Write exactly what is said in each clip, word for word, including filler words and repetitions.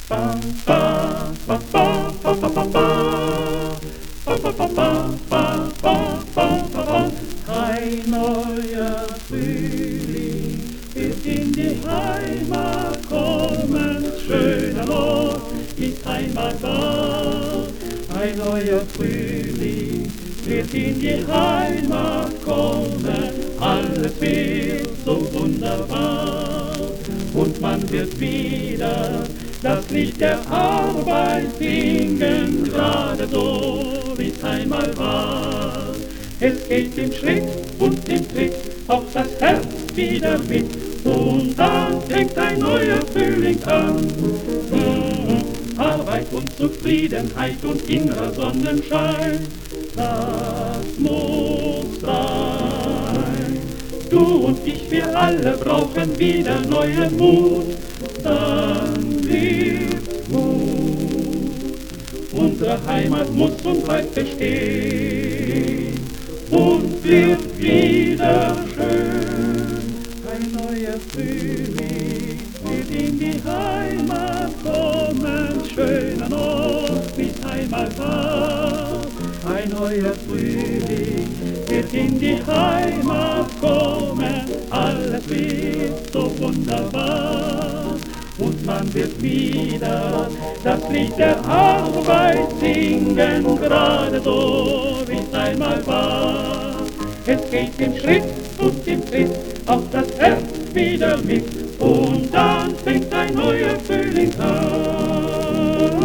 Ein neuer Frühling wird in die Heimat kommen, schöner Ort ist Heimat wahr. Ein neuer Frühling wird in die Heimat kommen, alles wird so wunderbar. Und man wird wieder das Lied der Arbeit singen, gerade so wie es einmal war. Es geht im Schritt und im Tritt auch das Herz wieder mit, und dann fängt ein neuer Frühling an. Mm, Arbeit und Zufriedenheit und innerer Sonnenschein, das muss sein. Du und ich, wir alle brauchen wieder neuen Mut, dann wird's gut. Unsere Heimat muss und bleibt bestehen und wird wieder schön. Ein neuer Frühling wird in die Heimat kommen, schöner Ort, wie's einmal war. Ein neuer Frühling wird in die Heimat kommen, alles wird so wunderbar. Und man wird wieder das Lied der Arbeit singen, gerade so wie's einmal war. Es geht im Schritt und im Tritt auch das Herz wieder mit, und dann fängt ein neuer Frühling an.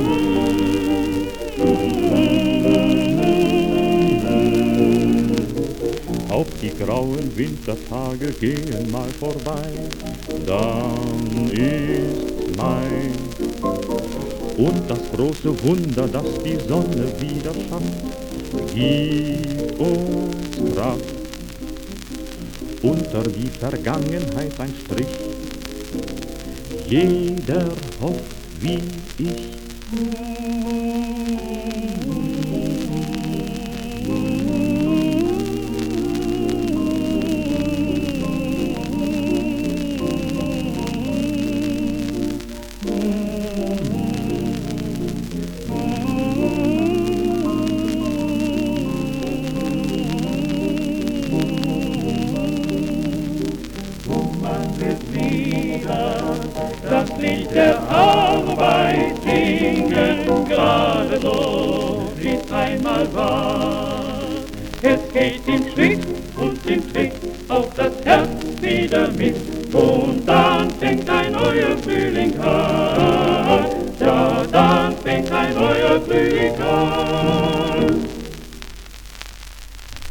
Auch die grauen Wintertage gehen mal vorbei, dann ist Mai. Und das große Wunder, das die Sonne wieder schafft, gibt uns Kraft. Unter die Vergangenheit ein Strich, jeder hofft wie ich. Das Lied der Arbeit singen, gerade so wie's einmal war. Es geht im Schritt und im Tritt auch das Herz wieder mit, und dann fängt ein neuer Frühling an.